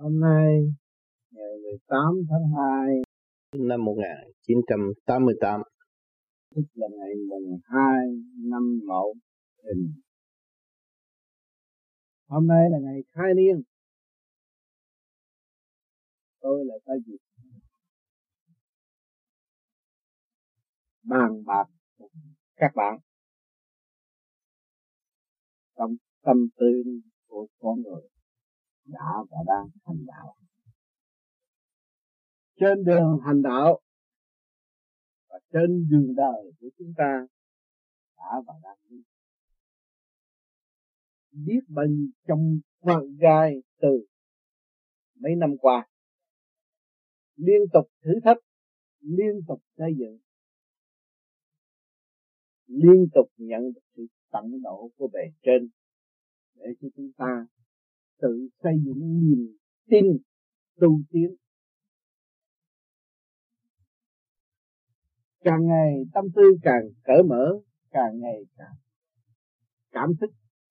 Hôm nay ngày 18 tháng 2 năm 1988, tức là ngày mùng 2 năm Mậu Thìn. Hôm nay là ngày khai niên. Tôi lại có dịp bàn bạc các bạn trong tâm tư của con người đã và đang hành đạo. Trên đường hành đạo và trên đường đời của chúng ta đã và đang đi. Biết bao nhiêu trong quan gai từ mấy năm qua, liên tục thử thách, liên tục xây dựng, liên tục nhận được sự tận độ của bề trên để cho chúng ta tự xây dựng niềm tin tu tiến. Càng ngày tâm tư càng cởi mở, càng ngày càng cảm thức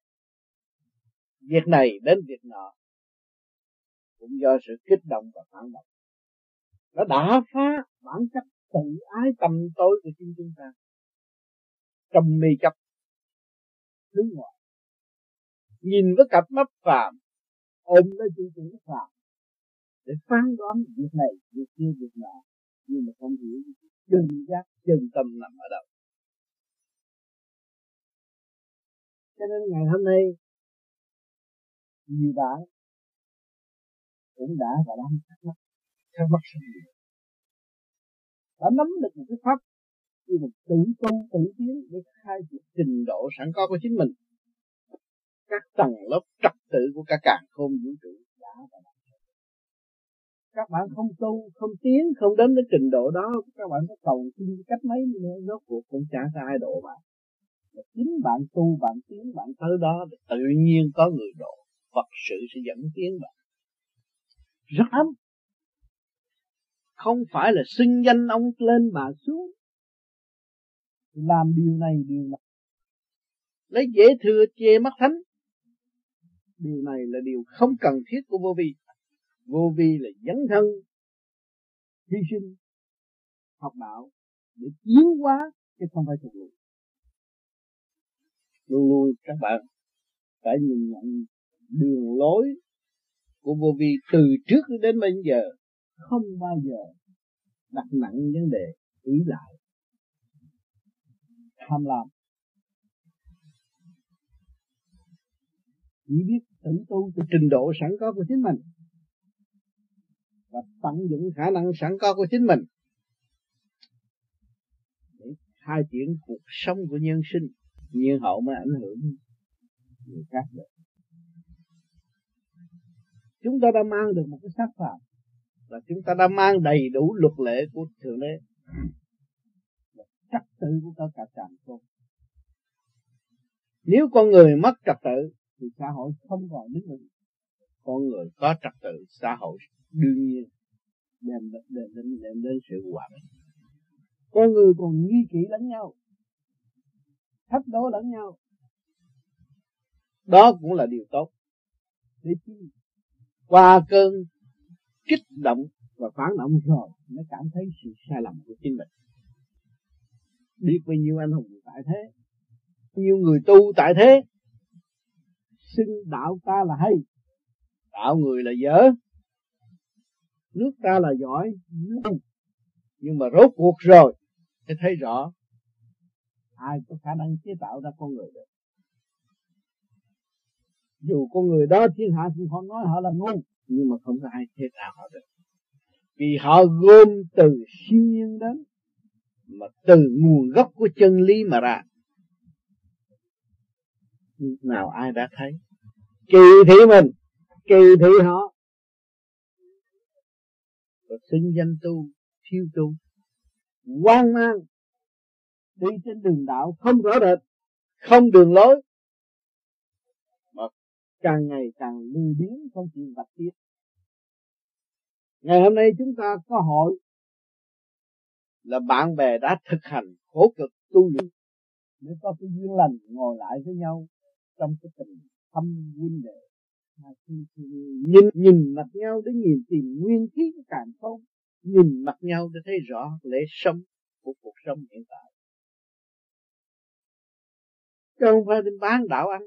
việc này đến việc nọ, cũng do sự kích động và phản động. Nó đã phá bản chất tự ái tầm tối của chính chúng ta trong mê chấp thứ ngoại, nhìn với cặp mắt phàm, ôm lấy tư tưởng phàm để phán đoán việc này việc kia việc nọ, nhưng mà không hiểu chân giác chân tâm nằm ở đâu. Cho nên ngày hôm nay nhiều bạn cũng đã và đang thắc mắc rất nhiều, đã nắm được một cái pháp như một tự tu tự tiến để khai triển trình độ sẵn có của chính mình. Các tầng lớp trật tự của cả càn khôn vũ trụ đã và đang. Các bạn không tu, không tiến, không đến cái trình độ đó, các bạn có cầu xin cách mấy nữa, rốt cuộc cũng chả có ai độ bạn. Mà chính bạn tu, bạn tiến, bạn tới đó, tự nhiên có người độ, Phật sự sẽ dẫn tiến bạn. Rất ấm. Không phải là xưng danh ông lên bà xuống, làm điều này điều này, lấy dễ thừa chê mắt thánh. Điều này là điều không cần thiết của vô vi. Vô vi là dấn thân, hy sinh, học đạo để tiến hóa, chứ không phải thuộc lụy. Luôn luôn các bạn phải nhìn nhận đường lối của vô vi từ trước đến bây giờ, không bao giờ đặt nặng vấn đề ý lại, tham lam. Chỉ biết tự tu từ trình độ sẵn có của chính mình và tận dụng khả năng sẵn có của chính mình để khai triển cuộc sống của nhân sinh, nhiên hậu mới ảnh hưởng người khác được. Chúng ta đã mang được một cái xác phạm, và chúng ta đã mang đầy đủ luật lệ của Thượng Đế, trật tự của cả càn khôn. Nếu con người mất trật tự thì xã hội không còn đứng vững. Con người có trật tự, xã hội đương nhiên đem đến sự hòa bình. Con người còn nghi kỵ lẫn nhau, thách đố lẫn nhau, đó cũng là điều tốt. Để qua cơn kích động và phản động rồi mới cảm thấy sự sai lầm của chính mình. Biết bao nhiêu anh hùng tại thế, nhiều người tu tại thế, xưng đạo ta là hay, đạo người là dở, nước ta là giỏi, nhưng mà rốt cuộc rồi thì thấy rõ ai có khả năng chế tạo ra con người được. Dù con người đó thiên hạ thì họ nói họ là ngu, nhưng mà không có ai chế tạo họ được, vì họ gom từ siêu nhiên đến, mà từ nguồn gốc của chân lý mà ra. Nào ai đã thấy kỳ thị mình, kỳ thị họ, và xưng danh tu, thiếu tu, hoang mang, đi trên đường đạo không rõ rệt, không đường lối, mà càng ngày càng lười biếng, không chịu vạch tiếp. Ngày hôm nay chúng ta có hội là bạn bè đã thực hành khổ cực tu luyện để có cái duyên lành ngồi lại với nhau trong cái tình thâm huynh đệ, nhìn mặt nhau để tìm nguyên khí của càn khôn, nhìn mặt nhau để thấy rõ lẽ sống của cuộc sống hiện tại, chứ không phải đi bán đạo ăn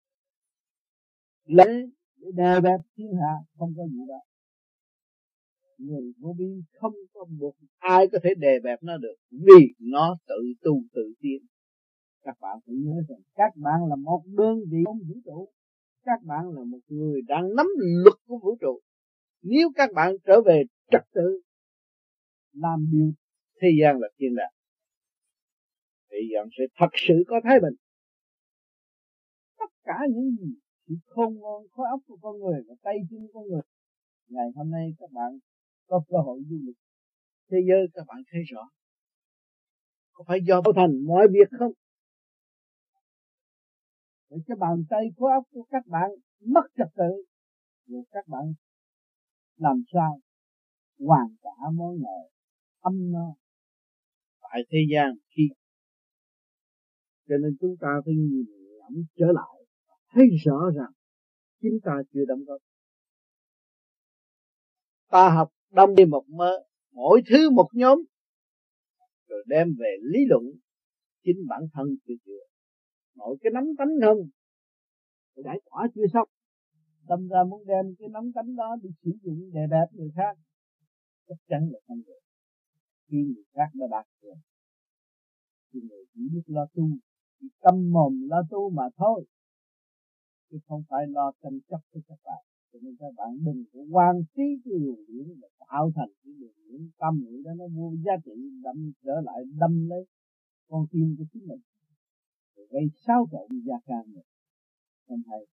lễ để đè bẹp thiên hạ, không có gì đó. Người vô vi không có buộc ai có thể đè bẹp nó được, vì nó tự tu tự tiến. Các bạn phải nhớ rằng các bạn là một đơn vị trong vũ trụ, các bạn là một người đang nắm luật của vũ trụ. Nếu các bạn trở về trật tự, làm điều thế gian là thiên đàng, thế gian sẽ thật sự có thái bình. Tất cả những gì sự khôn ngoan khối óc của con người và tay chân của con người, ngày hôm nay các bạn có cơ hội du lịch thế giới, các bạn thấy rõ có phải do tạo thành mọi việc không? Để cái bàn tay khối óc của các bạn mất trật tự, rồi các bạn làm sao hoàn trả món nợ âm no tại thế gian khi. Cho nên chúng ta phải nhìn ngẫm trở lại, thấy rõ rằng chúng ta chưa đóng góp. Ta học đông đi một mớ, mỗi thứ một nhóm, rồi đem về lý luận, chính bản thân chưa nội cái nắm tánh không giải tỏa chưa xong, đâm ra muốn đem cái nắm tánh đó đi sử dụng đè bẹp người khác, chắc chắn là không được. Khi người khác đã đạt được thì người chỉ biết lo tu, chỉ tâm mồm lo tu mà thôi, chứ không phải lo tranh chấp với các bạn. Cho nên các bạn đừng có quan trí cái luồng điển mà tạo thành cái luồng điển tâm nghĩ đó nó vô giá trị, đâm trở lại đâm lấy con tim của chính mình, rồi gây xáo trộn gia can mình. Không hay.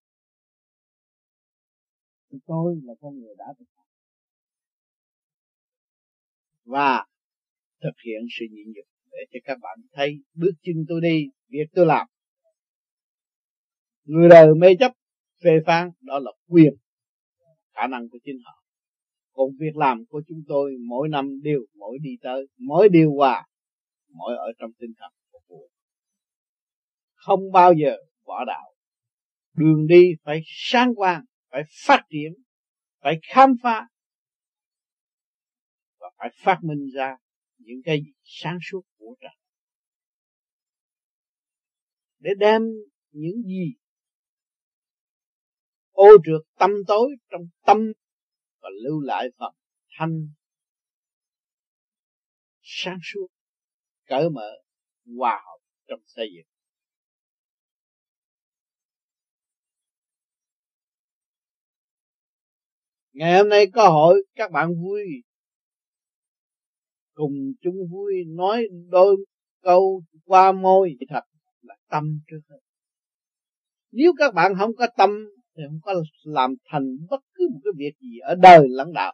Tôi là con người đã thực hành và thực hiện sự nhịn nhục để cho các bạn thấy bước chân tôi đi, việc tôi làm. Người đời mê chấp phê phán đó là quyền khả năng của chính họ. Còn việc làm của chúng tôi mỗi năm đều mỗi đi tới, mỗi điều hòa, mỗi ở trong tinh thần phục vụ, không bao giờ bỏ đạo. Đường đi phải sáng quang, phải phát triển, phải khám phá và phải phát minh ra những cái gì sáng suốt của trời, để đem những gì ô trượt tâm tối trong tâm và lưu lại phần thanh sáng suốt, cởi mở, hòa hợp trong xây dựng. Ngày hôm nay có hội các bạn vui, cùng chung vui nói đôi câu qua môi, thật là tâm trước hết. Nếu các bạn không có tâm thì không có làm thành bất cứ một cái việc gì ở đời lẫn đạo.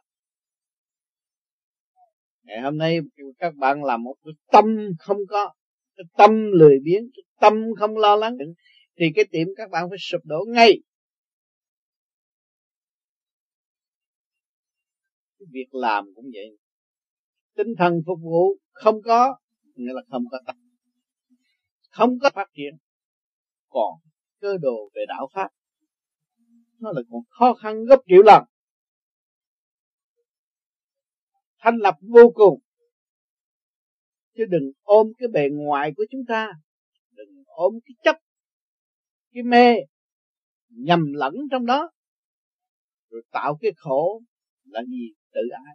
Ngày hôm nay các bạn làm một cái tâm không có, cái tâm lười biếng, cái tâm không lo lắng, thì cái tiệm các bạn phải sụp đổ ngay. Cái việc làm cũng vậy, tinh thần phục vụ không có nghĩa là không có tâm, không có phát triển. Còn cơ đồ về đạo pháp nó là còn khó khăn gấp triệu lần, thanh lập vô cùng. Chứ đừng ôm cái bề ngoài của chúng ta, đừng ôm cái chấp, cái mê nhầm lẫn trong đó, rồi tạo cái khổ là gì? Tự ái.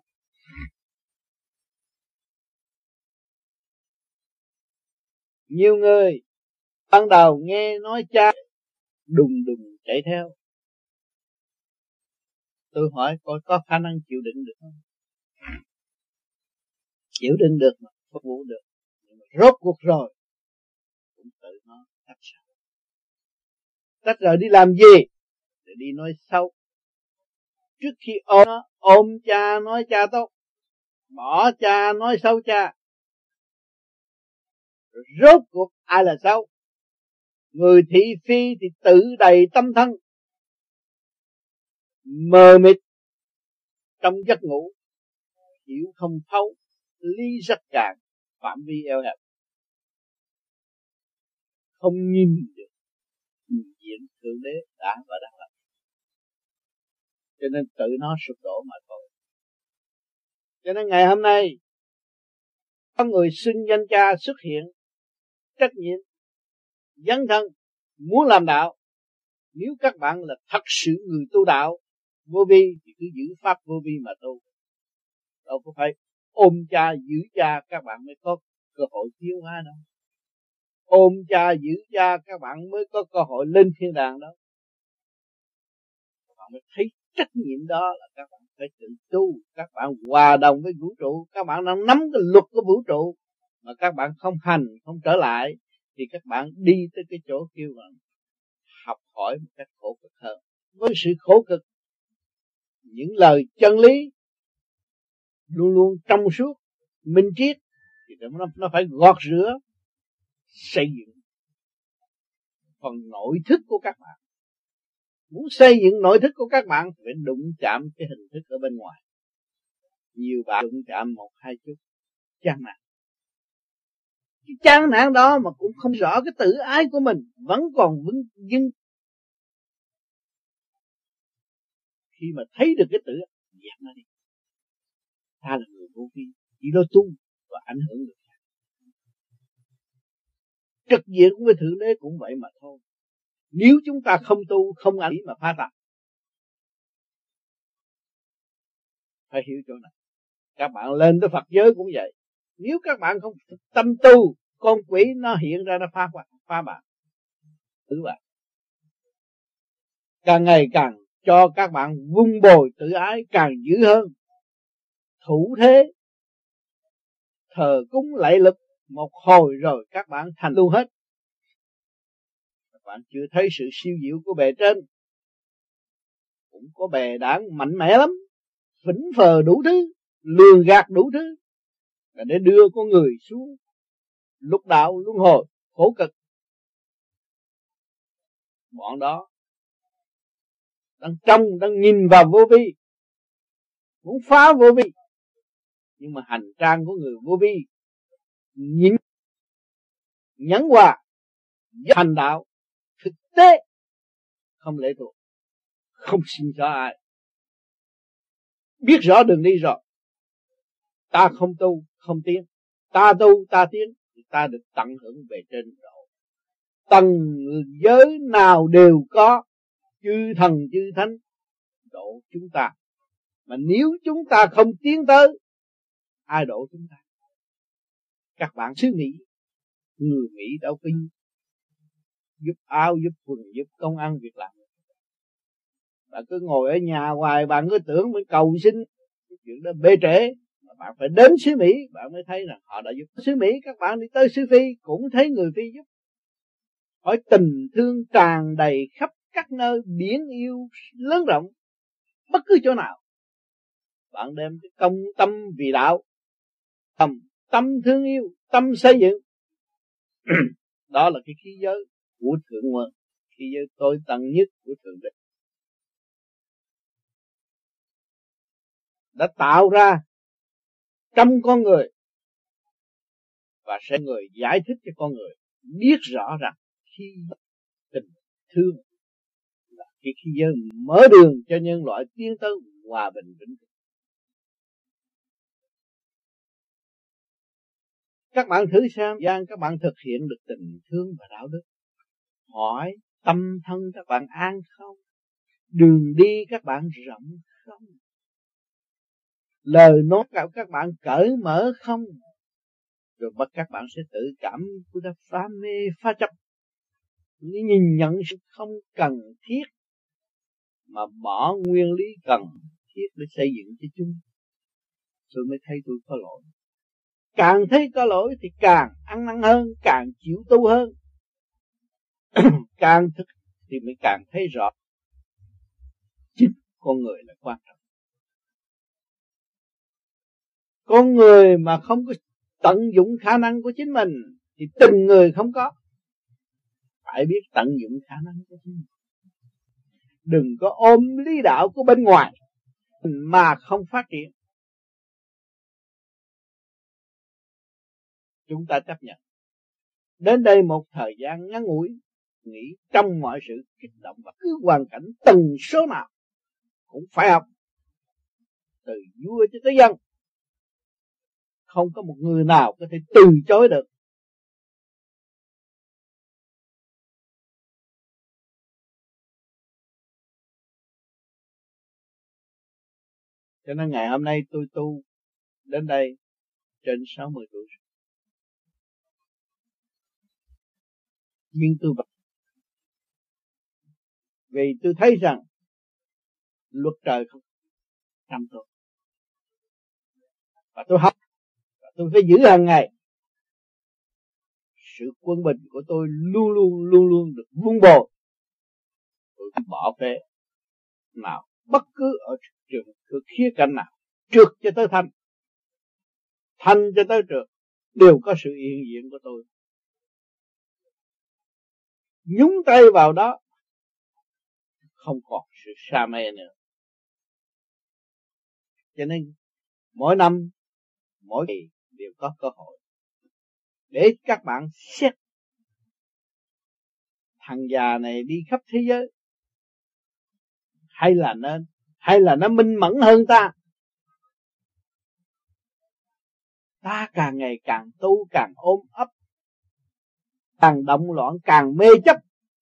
Nhiều người ban đầu nghe nói cha đùng chạy theo. Tôi hỏi coi có khả năng chịu đựng được không? Chịu đựng được mà, phục vụ được. Nhưng mà rốt cuộc rồi cũng tự nó tách rời. Tách rời đi làm gì? Để đi nói xấu. Trước khi ôm cha nói cha tốt, bỏ cha nói xấu cha. Rồi rốt cuộc ai là xấu? Người thị phi thì tự đầy tâm thân, mờ mịt trong giấc ngủ, hiểu không thấu, lý rất cạn, phạm vi eo hẹp, không nhìn được nhìn diện thượng đế đã và đang làm. cho nên tự nó sụp đổ mà thôi. Cho nên ngày hôm nay có người xưng danh cha xuất hiện, trách nhiệm, dấn thân, muốn làm đạo. Nếu các bạn là thật sự người tu đạo vô vi thì cứ giữ pháp vô vi mà tu. Đâu có phải ôm cha giữ cha các bạn mới có cơ hội tiến hóa đâu. Ôm cha giữ cha các bạn mới có cơ hội lên thiên đàng đâu. Các bạn mới thấy trách nhiệm đó là các bạn phải tự tu. Các bạn hòa đồng với vũ trụ. Các bạn đang nắm cái luật của vũ trụ mà các bạn không hành, không trở lại thì các bạn đi tới cái chỗ kêu là học hỏi một cách khổ cực hơn. Với sự khổ cực, những lời chân lý luôn luôn trong suốt, minh triết thì nó phải gọt rửa, xây dựng phần nội thức của các bạn. Muốn xây dựng nội thức của các bạn phải đụng chạm cái hình thức ở bên ngoài. Nhiều bạn đụng chạm một hai chút chán nản. Cái chán nản đó mà cũng không rõ cái tự ái của mình vẫn còn vững dưng. Khi mà thấy được cái tự dẹp nó đi. Ta là người vô vi, chỉ lo tu và ảnh hưởng người khác. Trực diện với Thượng Đế cũng vậy mà thôi. Nếu chúng ta không tu, không ảnh mà phá tập, phải hiểu chỗ này. Các bạn lên tới Phật giới cũng vậy. Nếu các bạn không tâm tu, con quỷ nó hiện ra nó phá bạn. Thứ vậy. Càng ngày càng cho các bạn vun bồi tự ái càng dữ hơn. Thủ thế, thờ cúng lạy lực một hồi rồi các bạn thành luôn hết. Các bạn chưa thấy sự siêu diệu của bề trên. Cũng có bè đảng mạnh mẽ lắm, phỉnh phờ đủ thứ, lường gạt đủ thứ, là để đưa con người xuống lục đạo luân hồi khổ cực. Bọn đó đang nhìn vào vô vi, muốn phá vô vi, nhưng mà hành trang của người vô vi nhịn nhẫn hòa hành đạo thực tế, không lệ thuộc, không xin cho ai, biết rõ đường đi rồi. Ta không tu không tiến, ta tu ta tiến thì ta được tận hưởng về trên độ. Tầng giới nào đều có chư thần chư thánh độ chúng ta, mà nếu chúng ta không tiến tới, ai độ chúng ta? Các bạn xứ Mỹ, người Mỹ đâu có giúp áo, giúp quần, giúp công ăn việc làm. Bạn cứ ngồi ở nhà hoài, bạn cứ tưởng mới cầu xin, cái chuyện đó bê trễ. Mà bạn phải đến xứ Mỹ, bạn mới thấy rằng họ đã giúp. Xứ Mỹ, các bạn đi tới xứ Phi cũng thấy người Phi giúp. Hỏi tình thương tràn đầy khắp các nơi, biển yêu lớn rộng, bất cứ chỗ nào. Bạn đem cái công tâm vì đạo, tâm thương yêu, tâm xây dựng. Đó là cái khí giới của Thượng Nguồn, khí giới tối tận nhất của Thượng Đế. Đã tạo ra trong con người và sẽ người giải thích cho con người biết rõ rằng khi tình thương là cái khí giới mở đường cho nhân loại tiến tới hòa bình vĩnh viễn. Các bạn thử xem, các bạn thực hiện được tình thương và đạo đức. Hỏi tâm thân các bạn an không? Đường đi các bạn rộng không? Lời nói của các bạn cởi mở không? Rồi bắt các bạn sẽ tự cảm của ta phá mê phá chấp, nhìn nhận sự không cần thiết mà bỏ nguyên lý cần thiết để xây dựng cho chúng. Tôi mới thấy tôi có lỗi. Càng thấy có lỗi thì càng ăn năn hơn, càng chịu tu hơn. Càng thức thì mới càng thấy rõ chính con người là quan trọng. Con người mà không có tận dụng khả năng của chính mình thì tình người không có. Phải biết tận dụng khả năng của chính mình. Đừng có ôm lý đạo của bên ngoài mà không phát triển. Chúng ta chấp nhận. Đến đây một thời gian ngắn ngủi, nghĩ trong mọi sự kích động và cứ hoàn cảnh từng số nào cũng phải học, từ vua cho tới dân. Không có một người nào có thể từ chối được. Cho nên ngày hôm nay tôi tu đến đây trên 60 tuổi. Nhưng tôi vẫn, vì tôi thấy rằng luật trời không trong tôi. Và tôi học, và tôi phải giữ hàng ngày. Sự quân bình của tôi luôn luôn được vun bồi. Tôi bỏ phế nào bất cứ ở trường khía cạnh nào, trượt cho tới thanh, thanh cho tới trượt, đều có sự hiện diện của tôi. Nhúng tay vào đó, không còn sự sa mê nữa. Cho nên mỗi năm, mỗi kỳ đều có cơ hội để các bạn xét thằng già này đi khắp thế giới, hay là nó minh mẫn hơn ta. Ta càng ngày càng tu, càng ôm ấp, càng động loạn, càng mê chấp,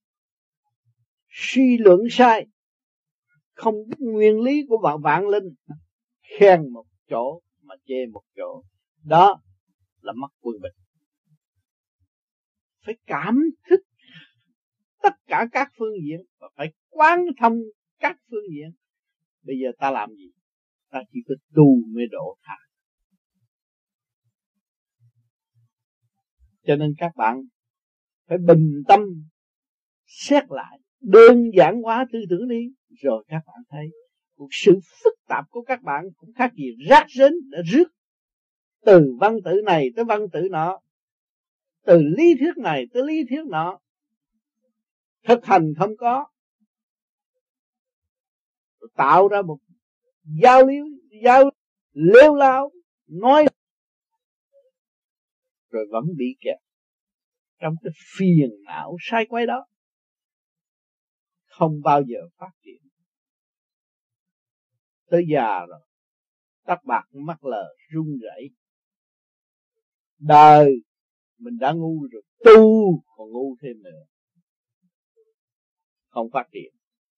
suy luận sai, không biết nguyên lý của vạn linh, khen một chỗ mà chê một chỗ. Đó là mất quân bình. Phải cảm thức tất cả các phương diện và phải quán thông các phương diện. Bây giờ ta làm gì? Ta chỉ có tu mới độ tha. Cho nên các bạn phải bình tâm xét lại, đơn giản hóa tư tưởng đi, rồi các bạn thấy cuộc sự phức tạp của các bạn cũng khác gì rác rến đã rước từ văn tự này tới văn tự nọ, từ lý thuyết này tới lý thuyết nọ, thực hành không có, tạo ra một giao lêu lao, nói rồi vẫn bị kẹt trong cái phiền não sai quay đó, không bao giờ phát triển. Tới già rồi, tóc bạc mắt lờ run rẩy. Đời mình đã ngu rồi, tu còn ngu thêm nữa, không phát triển.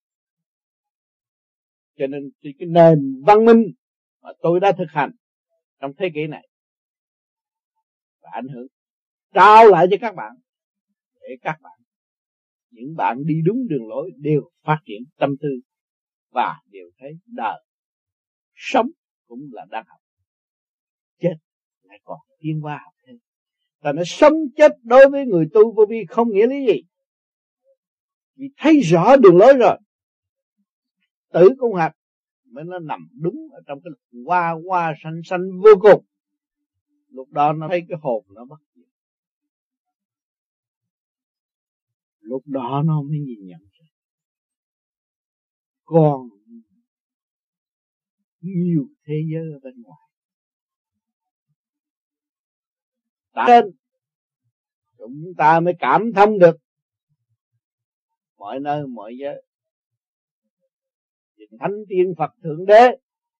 Cho nên cái nền văn minh mà tôi đã thực hành trong thế kỷ này và ảnh hưởng trao lại cho các bạn, để các bạn, những bạn đi đúng đường lối đều phát triển tâm tư và đều thấy đời sống cũng là đang học, chết lại còn tiến hóa học thêm. Ta nói sống chết đối với người tu vô vi không nghĩa lý gì, vì thấy rõ đường lối rồi. Tử công hạt mới nó nằm đúng ở trong cái hoa xanh xanh vô cùng. Lúc đó nó thấy cái hồn nó bất diệt. Lúc đó nó mới nhìn nhận còn nhiều thế giới ở bên ngoài. Trên chúng ta mới cảm thông được mọi nơi mọi giới. Thánh tiên Phật Thượng Đế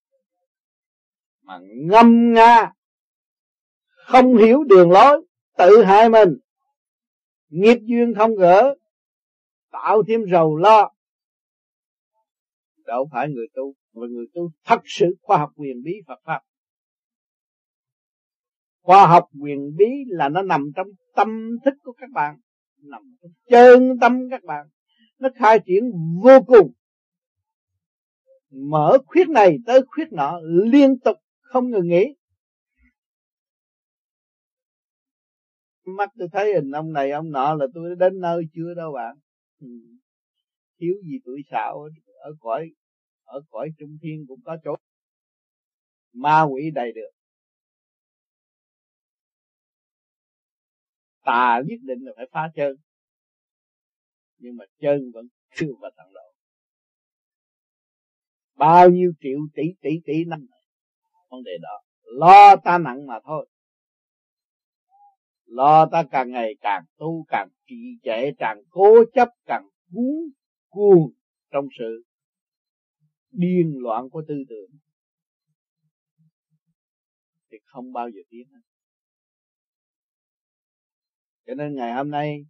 mà ngâm nga không hiểu đường lối, tự hại mình, nghiệp duyên không gỡ, tạo thêm rầu lo. Đâu phải người tu, mà người tu thật sự khoa học quyền bí Phật pháp. Khoa học quyền bí là nó nằm trong tâm thức của các bạn, nằm trong chân tâm các bạn, nó khai triển vô cùng, mở khuyết này tới khuyết nọ liên tục không ngừng nghỉ. Mắt tôi thấy hình ông này ông nọ là tôi đã đến nơi chưa đâu bạn. Thiếu gì tuổi xạo, ở cõi trung thiên cũng có chỗ ma quỷ đầy được. Tà nhất định là phải phá chân, nhưng mà chân vẫn chưa vào tận độ. Bao nhiêu triệu tỷ năm vấn đề đó, lo ta nặng mà thôi. Lo ta càng ngày càng tu, càng trì trệ, càng cố chấp, càng cuốn trong sự điên loạn của tư tưởng thì không bao giờ tiến hết. Cho nên ngày hôm nay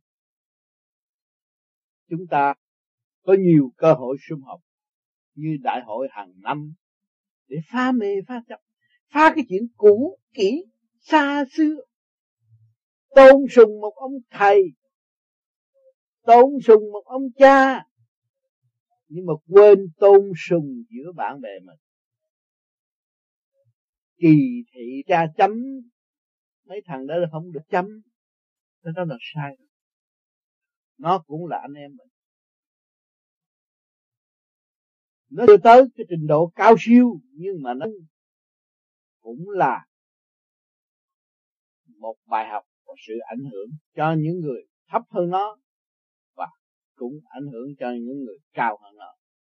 chúng ta có nhiều cơ hội sum họp như đại hội hàng năm để phá mê phá chấp, phá cái chuyện cũ kỹ xa xưa, tôn sùng một ông thầy, tôn sùng một ông cha, nhưng mà quên tôn sùng giữa bạn bè mình. Kỳ thị cha chấm, mấy thằng đó là không được chấm, đó là sai. Nó cũng là anh em mình, nó chưa tới cái trình độ cao siêu, nhưng mà nó cũng là một bài học và sự ảnh hưởng cho những người thấp hơn nó, và cũng ảnh hưởng cho những người cao hơn nó.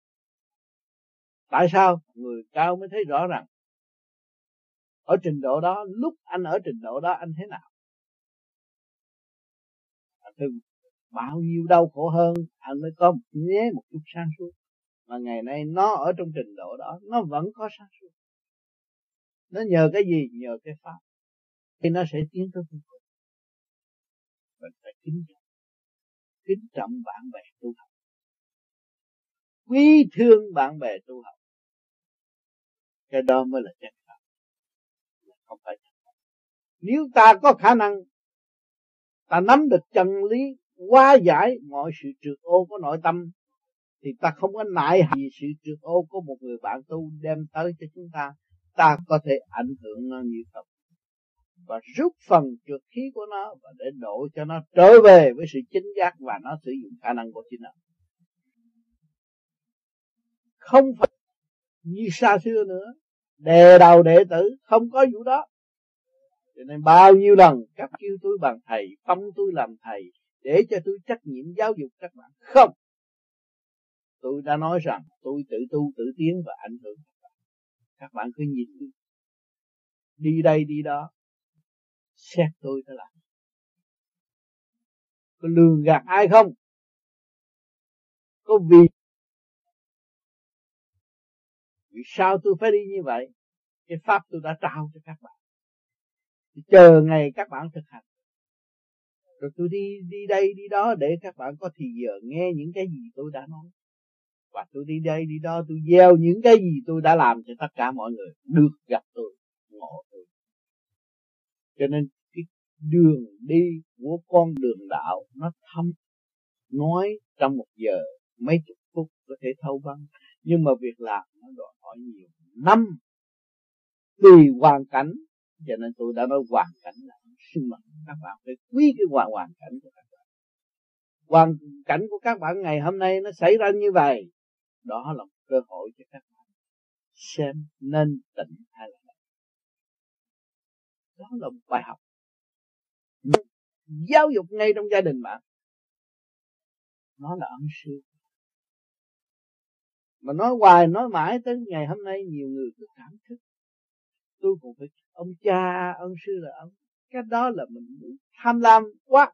Tại sao? Người cao mới thấy rõ ràng ở trình độ đó, lúc anh ở trình độ đó anh thế nào, từng bao nhiêu đau khổ hơn, anh mới có một chút sáng suốt. Mà ngày nay nó ở trong trình độ đó, nó vẫn có sáng suốt. Nó nhờ cái gì? Nhờ cái pháp, thì nó sẽ tiến tới cuối cùng. Mình phải kính trọng bạn bè tu học, quý thương bạn bè tu học, cái đó mới là chân pháp, không phải chân pháp. Nếu ta có khả năng, ta nắm được chân lý, hóa giải mọi sự trược ô của nội tâm, thì ta không có nại gì sự trược ô của một người bạn tu đem tới cho chúng ta. Ta có thể ảnh hưởng nó như không, và rút phần trượt khí của nó, và để độ cho nó trở về với sự chính giác, và nó sử dụng khả năng của chính nó. Không phải như xa xưa nữa, đè đầu đệ tử, không có vụ đó. Cho nên bao nhiêu lần các kêu tôi bằng thầy, phong tôi làm thầy, để cho tôi trách nhiệm giáo dục các bạn. Không, tôi đã nói rằng tôi tự tu tự tiến và ảnh hưởng các bạn. Các bạn cứ nhìn tôi, đi đây đi đó, xét tôi thế là có lường gạt ai không? Có vì sao tôi phải đi như vậy? Cái pháp tôi đã trao cho các bạn, chờ ngày các bạn thực hành. Rồi tôi đi đây đi đó để các bạn có thì giờ nghe những cái gì tôi đã nói. Và tôi đi đây đi đó, tôi gieo những cái gì tôi đã làm cho tất cả mọi người được gặp tôi, ngộ tôi. Cho nên cái đường đi của con đường đạo nó thâm, nói trong một giờ mấy chục phút có thể thâu băng, nhưng mà việc làm nó đòi hỏi nhiều năm, tùy hoàn cảnh. Cho nên tôi đã nói hoàn cảnh là sinh mệnh. Các bạn phải quý cái hoàn cảnh của các bạn. Hoàn cảnh của các bạn ngày hôm nay nó xảy ra như vậy, đó là một cơ hội cho các bạn xem nên tỉnh hay là không. Đó là một bài học giáo dục ngay trong gia đình bạn. Nó là ân sư. Mà nói hoài nói mãi tới ngày hôm nay nhiều người cứ cảm thức tôi cũng phải ông cha ân sư là ông. Cái đó là mình tham lam quá.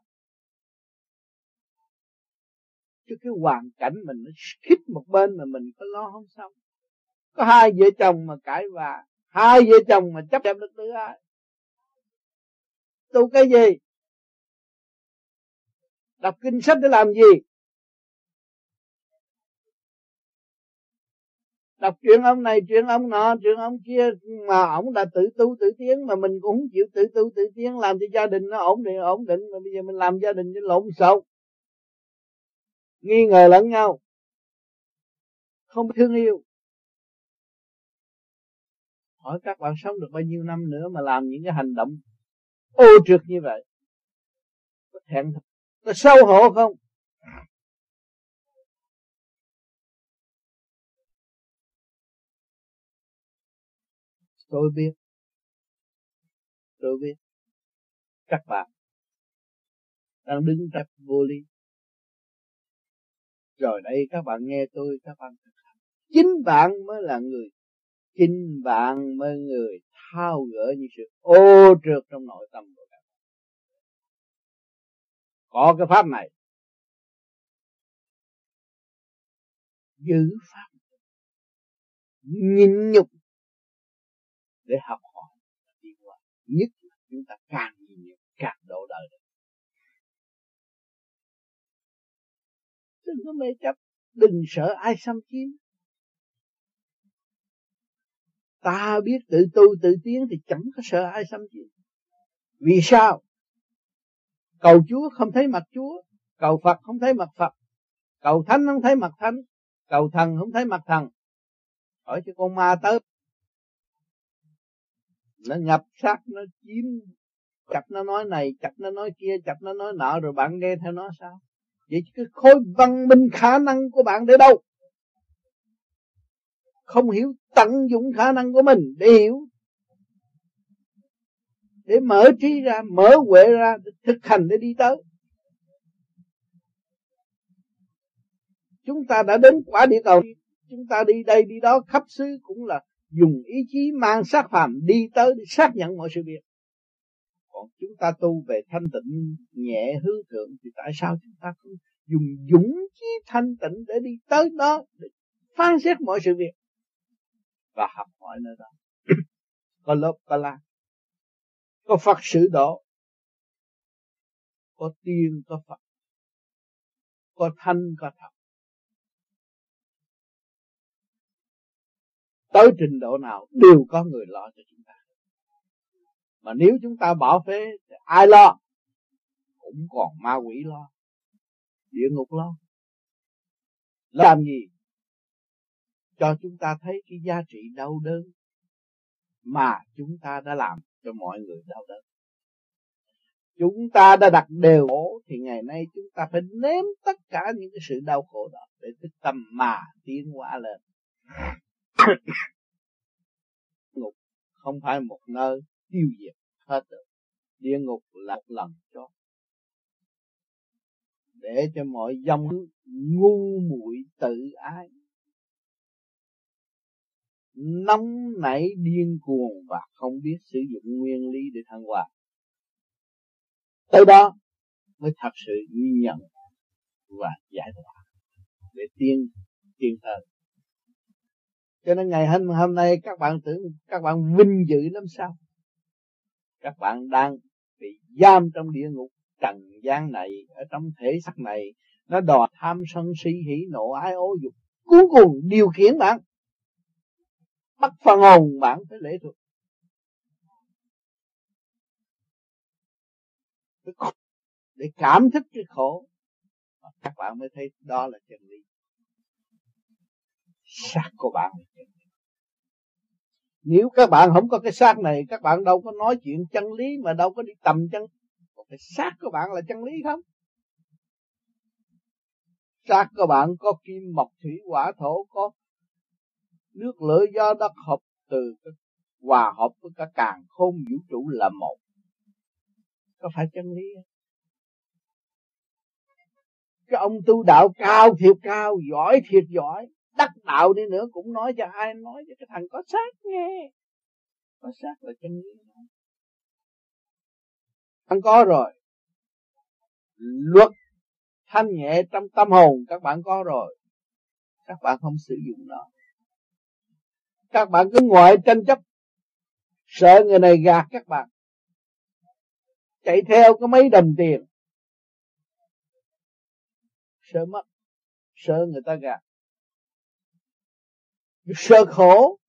Chứ cái hoàn cảnh mình nó khít một bên mà mình có lo không xong. Có hai vợ chồng mà cãi vã, hai vợ chồng mà chấp nhận được thứ ai, tu cái gì? Đọc kinh sách để làm gì? Đọc chuyện ông này, chuyện ông nọ, chuyện ông kia, mà ông đã tự tu tự tiến, mà mình cũng không chịu tự tu tự tiến, làm cho gia đình nó ổn định, mà bây giờ mình làm gia đình cho lộn xộn, nghi ngờ lẫn nhau, không thương yêu. Hỏi các bạn sống được bao nhiêu năm nữa mà làm những cái hành động ô trượt như vậy? Có thẹn thật, có xấu hổ không? Tôi biết các bạn đang đứng trong vô lý. Rồi đây các bạn nghe tôi, các bạn chính bạn mới là người, chính bạn mới người thao gỡ những sự ô trượt trong nội tâm của các bạn. Có cái pháp này, giữ pháp, nhịn nhục để học hỏi tiến hóa. Nhất là chúng ta càng nhịn nhục càng độ đời được. Đừng có mê chấp, đừng sợ ai xâm chiếm. Ta biết tự tu tự tiến thì chẳng có sợ ai xâm chiếm. Vì sao? Cầu Chúa không thấy mặt Chúa, cầu Phật không thấy mặt Phật, cầu Thánh không thấy mặt Thánh, cầu thần không thấy mặt thần. Hỏi cho con ma tới, nó nhập xác, nó chiếm, chặt nó nói này, chặt nó nói kia, chặt nó nói nọ, rồi bạn nghe theo nó sao? Vậy cái khối văn minh khả năng của bạn để đâu? Không hiểu tận dụng khả năng của mình để hiểu, để mở trí ra, mở huệ ra, để thực hành để đi tới. Chúng ta đã đến quả địa cầu, chúng ta đi đây đi đó khắp xứ cũng là dùng ý chí mang xác phàm đi tới để xác nhận mọi sự việc. Còn chúng ta tu về thanh tịnh nhẹ hướng thượng thì tại sao chúng ta không dùng dũng chí thanh tịnh để đi tới đó, để phán xét mọi sự việc và học hỏi nơi đó. Có lớp có la, có Phật sự độ, có tiên có Phật, có thanh có thật. Tới trình độ nào đều có người lo cho chúng ta. Mà nếu chúng ta bỏ phế thì ai lo? Cũng còn ma quỷ lo, địa ngục lo. Làm gì? Cho chúng ta thấy cái giá trị đau đớn mà chúng ta đã làm cho mọi người đau đớn. Chúng ta đã đặt đều khổ thì ngày nay chúng ta phải nếm tất cả những cái sự đau khổ đó để thức tâm mà tiến hóa lên. Ngục không phải một nơi tiêu diệt hết được. Địa ngục là một lần cho để cho mọi dòng ngu muội tự ái, nóng nảy điên cuồng và không biết sử dụng nguyên lý để thăng hoa. Tới đó mới thật sự nhận và giải thoát để tiến tới. Cho nên ngày hôm nay các bạn tưởng các bạn vinh dự lắm sao? Các bạn đang bị giam trong địa ngục trần gian này, ở trong thể xác này, nó đòi tham sân si hỉ nộ ái ố dục cuối cùng điều khiển bạn, bắt phần hồn bạn phải lệ thuộc để cảm thức cái khổ. Các bạn mới thấy đó là chân lý. Xác của bạn là chân lý. Nếu các bạn không có cái xác này, các bạn đâu có nói chuyện chân lý, mà đâu có đi tầm chân. Còn cái xác của bạn là chân lý không? Xác của bạn có kim mộc thủy hỏa thổ, có nước lửa gió đất hợp từ hòa hợp với cả càn khôn vũ trụ là một. Có phải chân lý không? Cái ông tu đạo cao thiệt cao, giỏi thiệt giỏi, đắc đạo đi nữa cũng nói cho ai, nói cho cái thằng có xác nghe. Có xác là chân lý. Bạn có rồi. Luật thanh nhẹ trong tâm hồn các bạn có rồi. Các bạn không sử dụng nó. Các bạn cứ ngoại tranh chấp, sợ người này gạt các bạn, chạy theo có mấy đồng tiền, sợ mất, sợ người ta gạt, sợ khổ,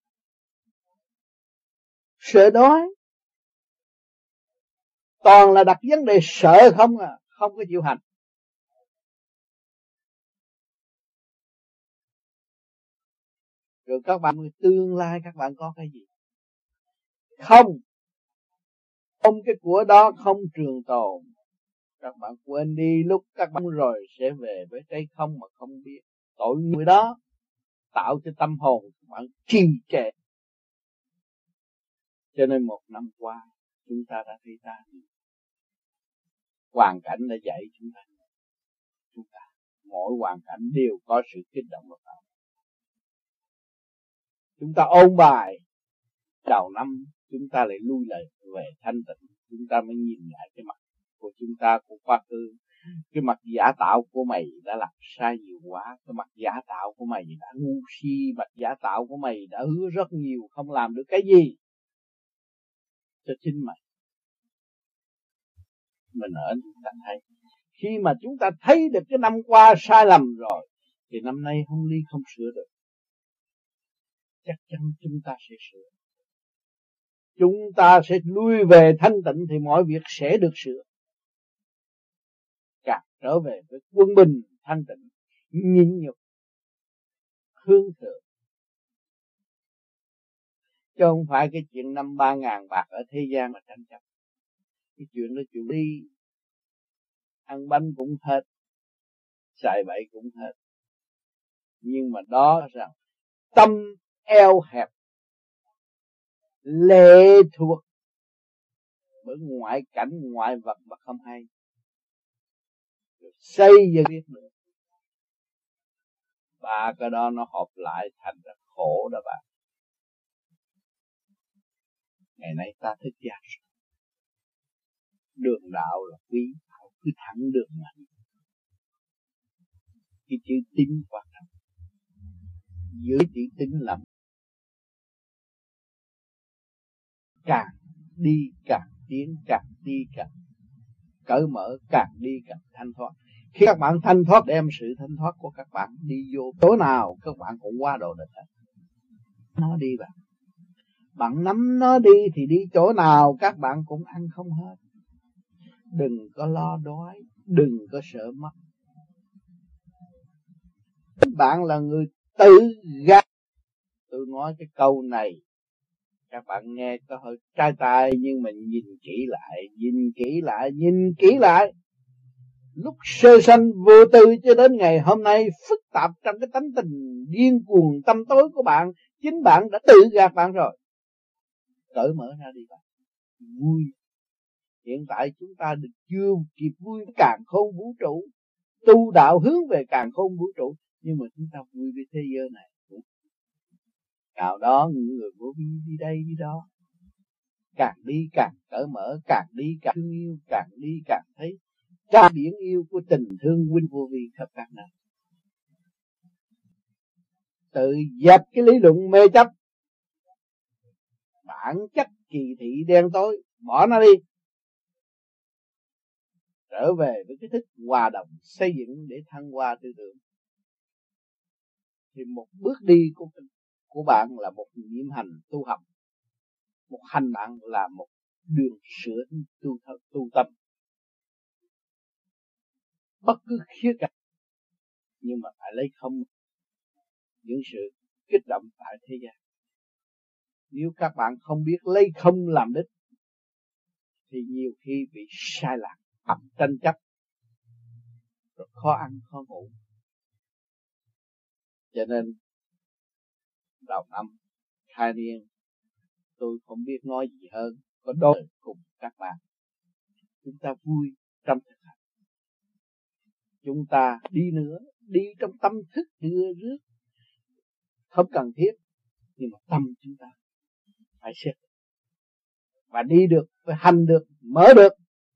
sợ đói, toàn là đặt vấn đề sợ không à, không có chịu hành. Rồi các bạn tương lai các bạn có cái gì? Không cái của đó không trường tồn. Các bạn quên đi, lúc các bạn rồi sẽ về với cái không mà không biết. Tội người đó tạo cho tâm hồn các bạn trì trệ. Cho nên một năm qua chúng ta đã thấy ta hoàn cảnh đã dạy chúng ta mỗi hoàn cảnh đều có sự kích động của ta. Chúng ta ôn bài đầu năm, chúng ta lại lui lại về thanh tịnh, chúng ta mới nhìn lại cái mặt của chúng ta, của quá khứ, Cái mặt giả tạo của mày đã làm sai nhiều quá. Cái mặt giả tạo của mày đã ngu si. Mặt giả tạo của mày đã hứa rất nhiều, không làm được cái gì cho chính mày. Mình ở chúng ta thấy, khi mà chúng ta thấy được cái năm qua sai lầm rồi, thì năm nay không ly không sửa được. Chắc chắn chúng ta sẽ sửa. Chúng ta sẽ lui về thanh tịnh thì mọi việc sẽ được sửa. Càng trở về với quân bình thanh tịnh, nhịn nhục, hướng thượng. Chứ không phải cái chuyện 5-3 ngàn bạc ở thế gian mà tranh chấp. Cái chuyện đó chuyện đi, ăn bánh cũng hết, xài bậy cũng hết. Nhưng mà đó rằng tâm eo hẹp, lệ thuộc bởi ngoại cảnh ngoại vật mà không hay, rồi xây dựng biết được. Ba cái đó nó hợp lại thành ra khổ đó bạn. Ngày nay ta thức giác đường đạo là quý, cứ thẳng đường mà. Cái chữ tín quan trọng, giữ chữ tín làm càng đi càng tiến, càng đi càng cởi mở, càng đi càng thanh thoát. Khi các bạn thanh thoát, đem sự thanh thoát của các bạn đi vô chỗ nào các bạn cũng qua độ được hết. Nó đi bạn, bạn nắm nó đi thì đi chỗ nào các bạn cũng ăn không hết. Đừng có lo đói, đừng có sợ mất. Bạn là người tự gạt. Tôi nói cái câu này các bạn nghe có hơi trai tài, nhưng mà nhìn kỹ lại. Lúc sơ sanh vô tư cho đến ngày hôm nay phức tạp trong cái tánh tình điên cuồng tâm tối của bạn, chính bạn đã tự gạt bạn rồi. Cởi mở ra đi bạn, vui. Hiện tại chúng ta được chưa kịp vui với càn khôn vũ trụ, tu đạo hướng về càn khôn vũ trụ, nhưng mà chúng ta vui với thế giới này. Nào đó những người vô vi đi đây đi đó, càng đi càng cởi mở, càng đi càng thương yêu, càng đi càng thấy tràn biển yêu của tình thương huynh vô vi khắp các nơi. Tự dẹp cái lý luận mê chấp, bản chất kỳ thị đen tối, bỏ nó đi, trở về với cái thức hòa đồng xây dựng để thăng hoa tư tưởng. Thì một bước đi của bạn là một niệm hành tu học, một hành bạn là một đường sửa tu tâm. Bất cứ khía cạnh, nhưng mà phải lấy không những sự kích động tại thế gian. Nếu các bạn không biết lấy không làm đích thì nhiều khi bị sai lạc, ập tranh chấp, rồi khó ăn khó ngủ. Cho nên đầu năm khai niên tôi không biết nói gì hơn, có đôi cùng các bạn. Chúng ta vui trong thực hành, chúng ta đi nữa, đi trong tâm thức đưa rước, không cần thiết, nhưng mà tâm chúng ta phải xét và đi được, phải hành được, mở được,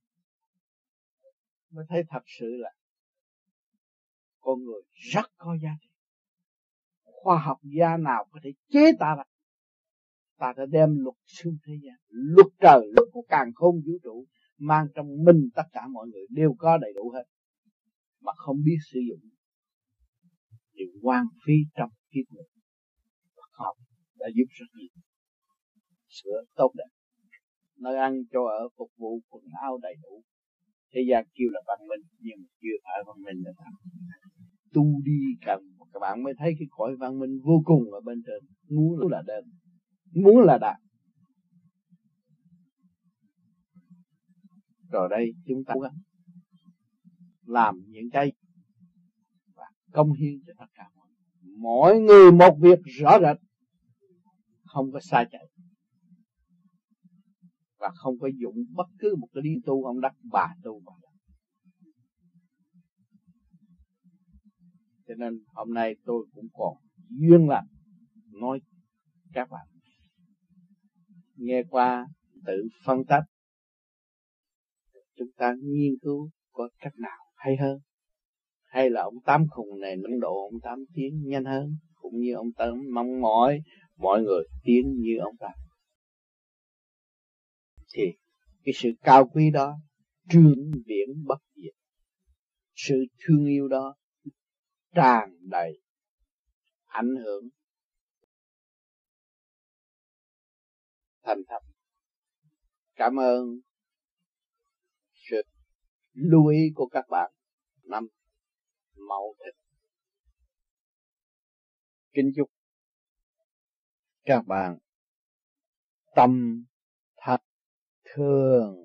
mới thấy thật sự là con người rất có giá trị. Khoa học gia nào có thể chế ta lại? Ta đã đem luật xuống thế gian, luật trời, luật của càn khôn vũ trụ mang trong mình, tất cả mọi người đều có đầy đủ hết, mà không biết sử dụng thì hoang phí trong kiếp người. Học đã giúp rất nhiều, sửa tốt đẹp, nơi ăn cho ở, phục vụ quần áo đầy đủ. Thế gian kêu là văn minh, nhưng mà chưa phải văn minh là thật. Tu đi cần các bạn mới thấy cái cõi văn minh vô cùng ở bên trên. Muốn là đơn, muốn là đạt. Rồi đây chúng ta làm những cái và công hiến cho tất cả mọi người một việc rõ rệt, không có sai chạy, và không có dụng bất cứ một cái đi tu ông đắc bà tu bà đắc. Cho nên hôm nay tôi cũng còn duyên lành nói các bạn nghe qua, tự phân tích, chúng ta nghiên cứu có cách nào hay hơn, hay là ông Tám Khùng này nâng độ ông Tám tiến nhanh hơn, cũng như ông Tám mong mỏi mọi người tiến như ông Tám. Thì cái sự cao quý đó trường viễn bất diệt, sự thương yêu đó tràn đầy ảnh hưởng thành thật. Cảm ơn sự lưu ý của các bạn. Năm Mậu Thìn, kính chúc các bạn tâm thật thương